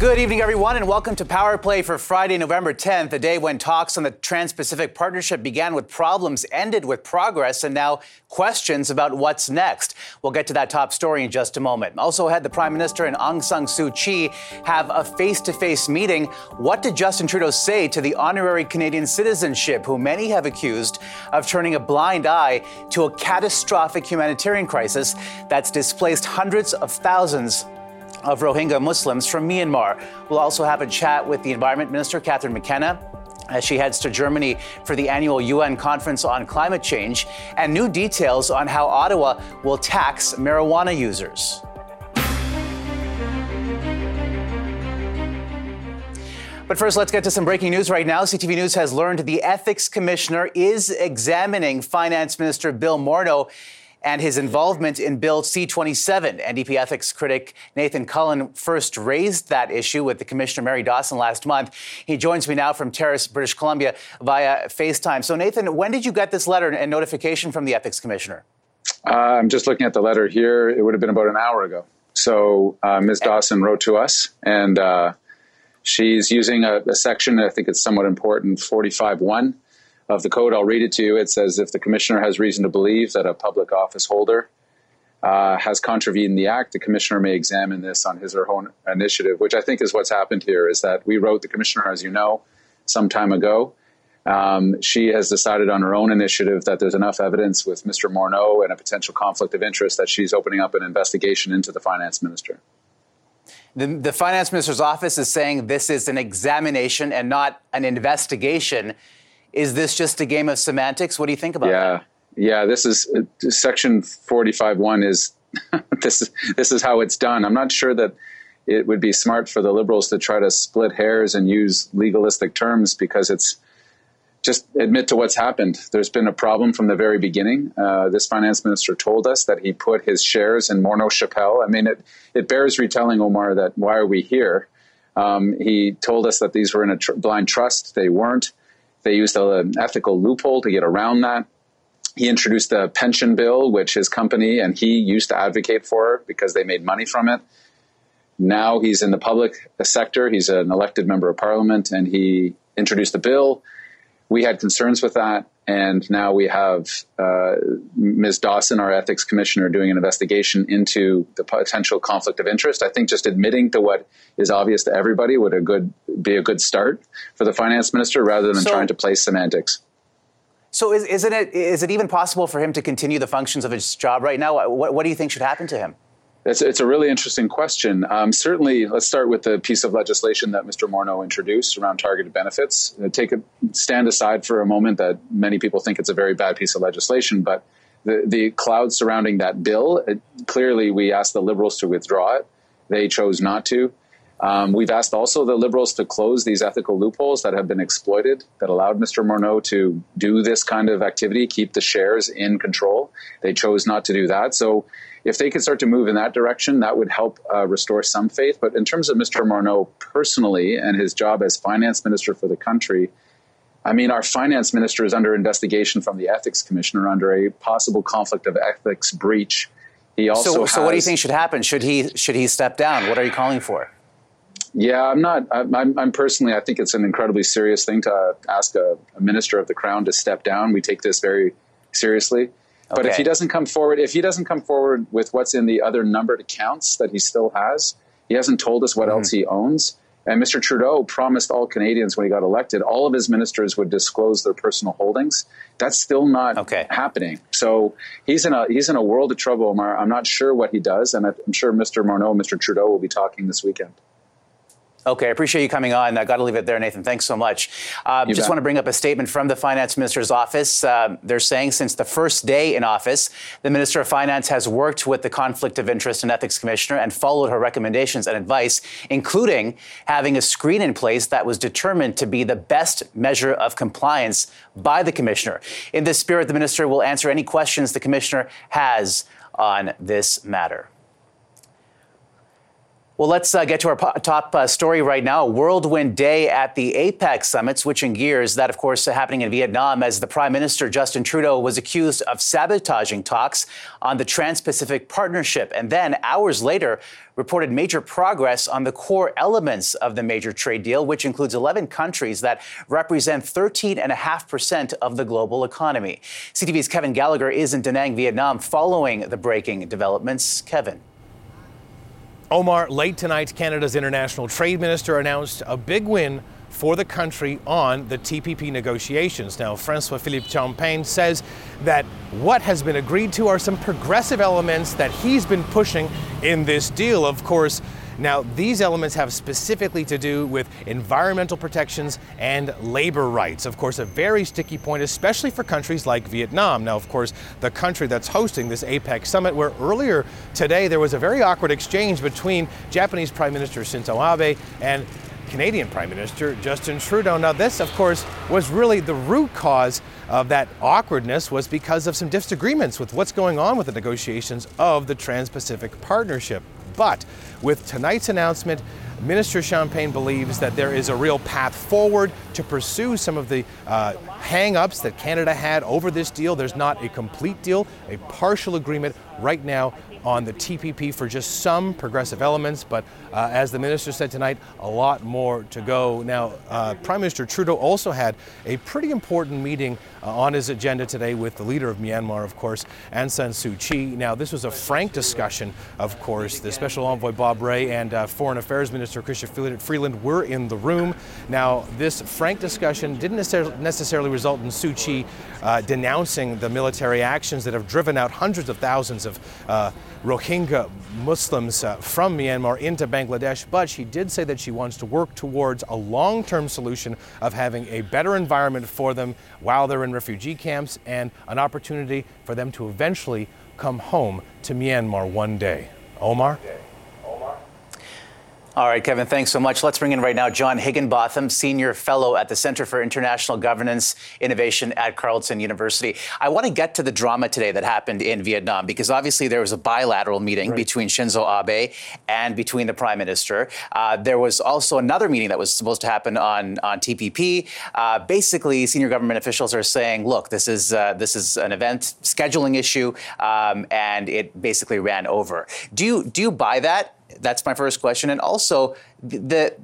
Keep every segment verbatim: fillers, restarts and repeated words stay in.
Good evening, everyone, and welcome to Power Play for Friday, November tenth, a day when talks on the Trans-Pacific Partnership began with problems, ended with progress, and now questions about what's next. We'll get to that top story in just a moment. Also ahead, the Prime Minister and Aung San Suu Kyi have a face-to-face meeting. What did Justin Trudeau say to the honorary Canadian citizenship, who many have accused of turning a blind eye to a catastrophic humanitarian crisis that's displaced hundreds of thousands of Rohingya Muslims from Myanmar? We'll also have a chat with the Environment Minister, Catherine McKenna, as she heads to Germany for the annual U N Conference on Climate Change, and new details on how Ottawa will tax marijuana users. But first, let's get to some breaking news right now. C T V News has learned the Ethics Commissioner is examining Finance Minister Bill Morneau and his involvement in Bill C twenty-seven. N D P ethics critic Nathan Cullen first raised that issue with the Commissioner Mary Dawson last month. He joins me now from Terrace, British Columbia via FaceTime. So Nathan, when did you get this letter and notification from the Ethics Commissioner? Uh, I'm just looking at the letter here. It would have been about an hour ago. So uh, Miz Dawson wrote to us, and uh, she's using a, a section, I think it's somewhat important, forty-five one. Of the code. I'll read it to you. It says, if the commissioner has reason to believe that a public office holder uh, has contravened the act, the commissioner may examine this on his or her own initiative, which I think is what's happened here, is that we wrote the commissioner, as you know, some time ago. Um, she has decided on her own initiative that there's enough evidence with Mister Morneau and a potential conflict of interest that she's opening up an investigation into the finance minister. The, the finance minister's office is saying this is an examination and not an investigation. Is this just a game of semantics? What do you think about yeah. that? Yeah, this is uh, section forty-five one is this is this is how it's done. I'm not sure that it would be smart for the Liberals to try to split hairs and use legalistic terms, because it's just admit to what's happened. There's been a problem from the very beginning. Uh, this finance minister told us that he put his shares in Morneau Shepell. I mean, it it bears retelling, Omar, that why are we here? Um, he told us that these were in a tr- blind trust. They weren't. They used an ethical loophole to get around that. He introduced a pension bill, which his company and he used to advocate for because they made money from it. Now he's in the public sector. He's an elected member of parliament, and he introduced a bill. We had concerns with that. And now we have uh, Miz Dawson, our ethics commissioner, doing an investigation into the potential conflict of interest. I think just admitting to what is obvious to everybody would a good be a good start for the finance minister, rather than so, trying to play semantics. So is, isn't it is it even possible for him to continue the functions of his job right now? What, what do you think should happen to him? It's, it's a really interesting question. Um, certainly, let's start with the piece of legislation that Mister Morneau introduced around targeted benefits. Uh, take a stand aside for a moment that many people think it's a very bad piece of legislation, but the, the cloud surrounding that bill, it, clearly we asked the Liberals to withdraw it. They chose not to. Um, we've asked also the Liberals to close these ethical loopholes that have been exploited, that allowed Mister Morneau to do this kind of activity, keep the shares in control. They chose not to do that. So if they could start to move in that direction, that would help uh, restore some faith. But in terms of Mister Morneau personally and his job as finance minister for the country, I mean, our finance minister is under investigation from the ethics commissioner under a possible conflict of ethics breach. He also so, has, so what do you think should happen? Should he should he step down? What are you calling for? Yeah, I'm not. I'm, I'm personally. I think it's an incredibly serious thing to ask a, a minister of the Crown to step down. We take this very seriously. But okay. if he doesn't come forward, if he doesn't come forward with what's in the other numbered accounts that he still has, he hasn't told us what mm-hmm. else he owns. And Mister Trudeau promised all Canadians when he got elected, all of his ministers would disclose their personal holdings. That's still not okay. happening. So he's in a he's in a world of trouble, Omar. I'm not sure what he does, and I'm sure Mister Morneau, Mister Trudeau will be talking this weekend. Okay, I appreciate you coming on. I got to leave it there, Nathan. Thanks so much. Uh, just bet. want to bring up a statement from the finance minister's office. Uh, they're saying since the first day in office, the Minister of Finance has worked with the Conflict of Interest and Ethics Commissioner and followed her recommendations and advice, including having a screen in place that was determined to be the best measure of compliance by the Commissioner. In this spirit, the Minister will answer any questions the Commissioner has on this matter. Well, let's uh, get to our po- top uh, story right now. Whirlwind day at the APEC summit, switching gears. That, of course, uh, happening in Vietnam as the Prime Minister, Justin Trudeau, was accused of sabotaging talks on the Trans-Pacific Partnership. And then, hours later, reported major progress on the core elements of the major trade deal, which includes eleven countries that represent thirteen point five percent of the global economy. C T V's Kevin Gallagher is in Da Nang, Vietnam, following the breaking developments. Kevin. Omar, late tonight, Canada's international trade minister announced a big win for the country on the T P P negotiations. Now, François-Philippe Champagne says that what has been agreed to are some progressive elements that he's been pushing in this deal. Of course, now, these elements have specifically to do with environmental protections and labor rights. Of course, a very sticky point, especially for countries like Vietnam. Now, of course, the country that's hosting this APEC summit, where earlier today there was a very awkward exchange between Japanese Prime Minister Shinzo Abe and Canadian Prime Minister Justin Trudeau. Now, this, of course, was really the root cause of that awkwardness was because of some disagreements with what's going on with the negotiations of the Trans-Pacific Partnership. But with tonight's announcement, Minister Champagne believes that there is a real path forward to pursue some of the uh, hang-ups that Canada had over this deal. There's not a complete deal, a partial agreement right now on the T P P for just some progressive elements. But uh, as the minister said tonight, a lot more to go. Now, uh, Prime Minister Trudeau also had a pretty important meeting uh, on his agenda today with the leader of Myanmar, of course, Aung San Suu Kyi. Now, this was a frank discussion, of course. The Special Envoy Bob Rae and uh, Foreign Affairs Minister Chrystia Freeland were in the room. Now, this frank discussion didn't necessarily, necessarily result in Suu Kyi uh, denouncing the military actions that have driven out hundreds of thousands of uh, Rohingya Muslims uh, from Myanmar into Bangladesh, but she did say that she wants to work towards a long-term solution of having a better environment for them while they're in refugee camps and an opportunity for them to eventually come home to Myanmar one day. Omar? All right, Kevin, thanks so much. Let's bring in right now John Higginbotham, Senior Fellow at the Center for International Governance Innovation at Carleton University. I want to get to the drama today that happened in Vietnam, because obviously there was a bilateral meeting right. between Shinzo Abe and between the Prime Minister. Uh, there was also another meeting that was supposed to happen on, on T P P. Uh, basically, senior government officials are saying, look, this is, uh, this is an event scheduling issue, um, and it basically ran over. Do you, do you buy that? That's my first question. And also, the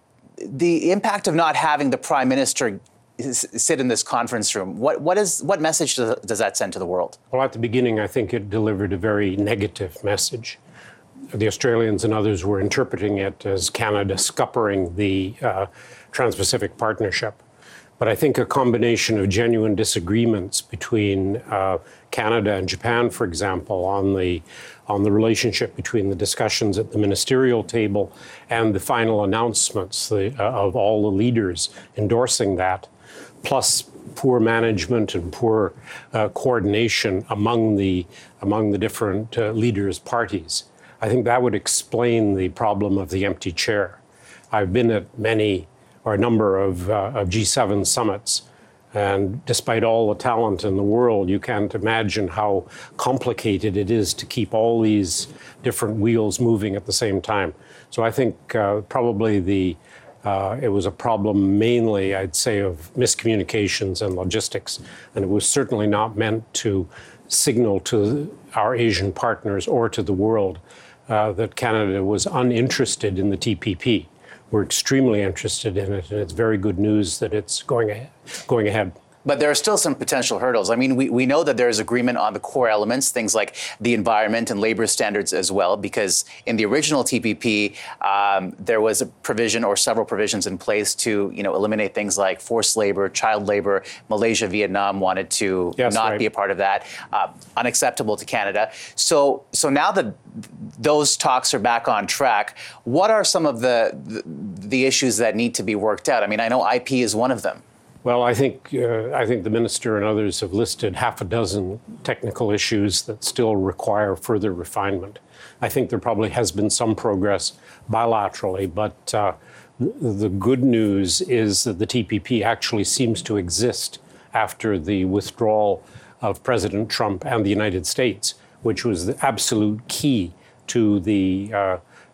the impact of not having the Prime Minister sit in this conference room, what what is what message does, does that send to the world? Well, at the beginning, I think it delivered a very negative message. The Australians and others were interpreting it as Canada scuppering the uh, Trans-Pacific Partnership. But I think a combination of genuine disagreements between uh, Canada and Japan, for example, on the on the relationship between the discussions at the ministerial table and the final announcements the, uh, of all the leaders endorsing that, plus poor management and poor uh, coordination among the among the different uh, leaders' parties. I think that would explain the problem of the empty chair. I've been at many or a number of, uh, of G seven summits. And despite all the talent in the world, you can't imagine how complicated it is to keep all these different wheels moving at the same time. So I think uh, probably the uh, it was a problem mainly, I'd say, of miscommunications and logistics. And it was certainly not meant to signal to our Asian partners or to the world uh, that Canada was uninterested in the T P P. We're extremely interested in it, and it's very good news that it's going ahead. Going ahead. But there are still some potential hurdles. I mean, we, we know that there is agreement on the core elements, things like the environment and labor standards as well, because in the original T P P, um, there was a provision or several provisions in place to, you know, eliminate things like forced labor, child labor. Malaysia, Vietnam wanted to yes, not right. be a part of that. Uh, unacceptable to Canada. So, so now that those talks are back on track, what are some of the, the, the issues that need to be worked out? I mean, I know I P is one of them. Well, I think uh, I think the minister and others have listed half a dozen technical issues that still require further refinement. I think there probably has been some progress bilaterally, but uh, the good news is that the T P P actually seems to exist after the withdrawal of President Trump and the United States, which was the absolute key to the uh,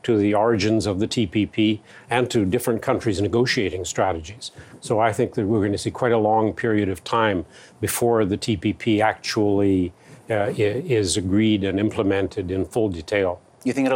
to the origins of the T P P and to different countries' negotiating strategies. So I think that we're going to see quite a long period of time before the T P P actually uh, is agreed and implemented in full detail. You think it'll